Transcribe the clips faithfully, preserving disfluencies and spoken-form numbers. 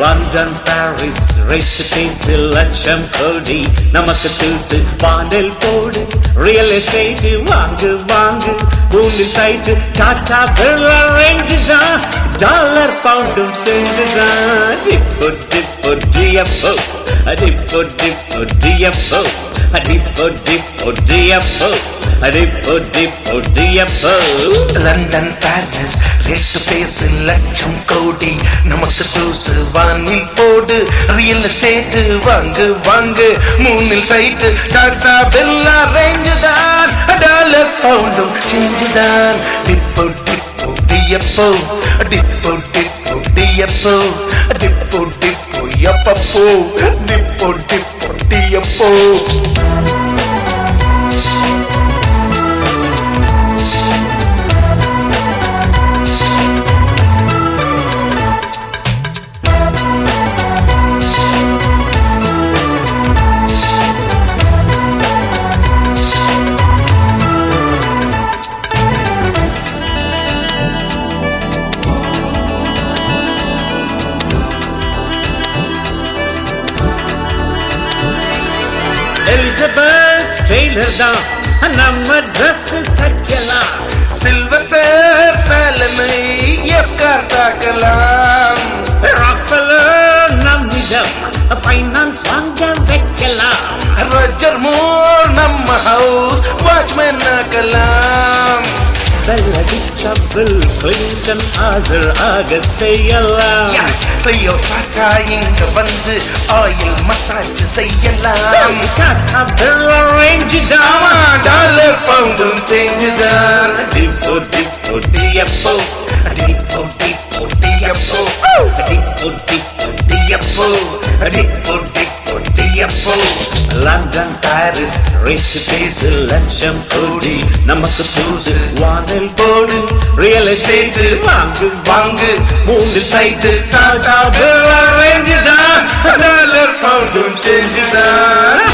London Paris rate பேசு லட்சம் கோடி நமக்கு தூசு வானல் போடு ரியல் எஸ்டேட் வாங்கு வாங்கு பூமி சைட்டு டாடா பிர்லா ரேஞ்சு தான் டாலர் பவுண்டும் சேர்ந்துதான் டிப்போ டிப்போ டிஎப்போ டிப்போ டிப்போ டிஎப்போ டிப்போ டிப்போ டிஎப்போ டிப்போ டிப்போ டிஎப்போ லண்டன் பாரிஸ் ரேட்டு பேசு லட்சம் கோடி நமக்கு தூசு வானில் போடு ரியல் எஸ்டேட் வாங்கு வாங்கு மூணில் சைட்டு டாடா பிர்லா ரேஞ்சு தான் டாலர் பவுண்டும் சேஞ்சு தான் டிப்போ டிப்போ டிஎப்போ டிப்போ டிப்போ டிஎப்போ டிப்போ டிப்போ எப்பப்போ டிப்போ டிப்போ டிஎப்போ எலிசபெத் டெய்லர் தான் நம்ம ட்ரெஸ் தைக்கலாம் சில்வஸ்டர் ஸ்டாலினை எஸ்கார் தாக்கலாம் ராக்ஃபெல்லர் நம்மிடம் ஃபைனான்ஸ் வாங்க வைக்கலாம் ரோஜர் மூர் நம்ம ஹவுஸ் வாட்ச்மேன் ஆக்கலாம் வெள்ளடிச்ச பில் கிளின்டன் ஆஜர் ஆக செய்யலாம் கிளியோபாட்ரா இங்க வந்து ஆயில் மசாஜ் செய்யலாம் டாடா பிர்லா ரேஞ்சு தான் டாலர் பவுண்டும் சேஞ்சுதான் டிப்போ டிப்போ டிஎப்போ டிப்போ டிப்போ டிஎப்போ டிப்போ டிப்போ டிஎப்போ டிப்போ டிப்போ டிஎப்போ லண்டன் பாரிஸ் ரேட்டு பேசு லட்சம் கோடி நமக்கு தூசு வானல் போடு ரியல் எஸ்டேட் வாங்கு வாங்கு மூணு சைட்டு டாடா பிர்லா ரேஞ்சு தான் டாலர் பவுண்டும் சேஞ்சுதான்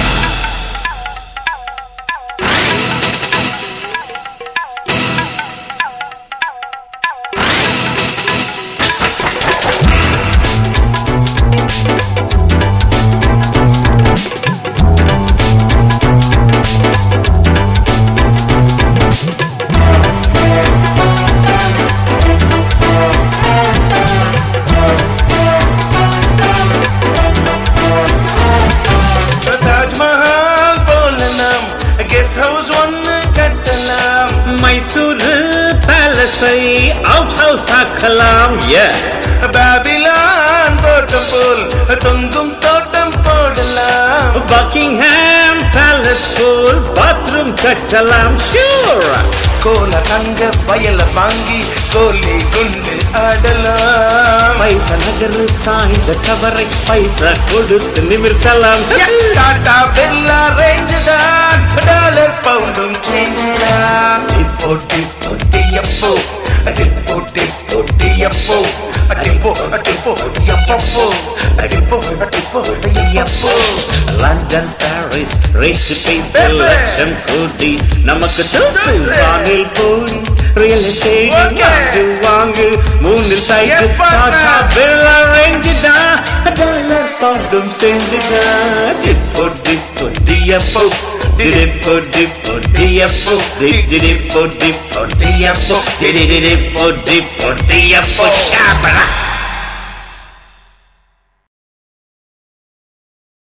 மைசூர் பேலஸை அவுட் ஹவுஸ் ஆக்கலாம் பாபிலான் தோட்டம் போல் தொங்கும் தோட்டம் போடலாம் பக்கிங்ஹாம் பேலஸ் போல் பாத்ரூம் கட்டலாம் ஷூர் கோல தங்க வயல வாங்கி கோலி குண்டு ஆடலாம் பைசா நகர் சாய்ந்த கவரை பைசா கொடுத்து நிமிர்த்தலாம் டாடா பிர்லா ரேஞ்சு தான் டாலர் பவுண்டும் சேஞ்சுதான் டிப்போ டிப்போ டிஎப்போ டிப்போ டிப்போ டிஎப்போ டிப்போ டிப்போ எப்பப்போ டிப்போ டிப்போ எப்போ லண்டன் பாரிஸ் ரேட்டு பேசு லட்சம் கோடி நமக்கு தூசு வானில் போடி ரியல் எஸ்டேட் வாங்கு வாங்கு மூணில் சைட்டு டாடா பிர்லா ரேஞ்சு தான் டாலர் பவுண்டும் சேர்ந்துதான் டிப்போ டிப்போ டிஎப்போ டிப்போ டிப்போ டிஎப்போ டிப்போ டிப்போ டிஎப்போ டிப்போ டிப்போ டிஎப்போ ஷாபரா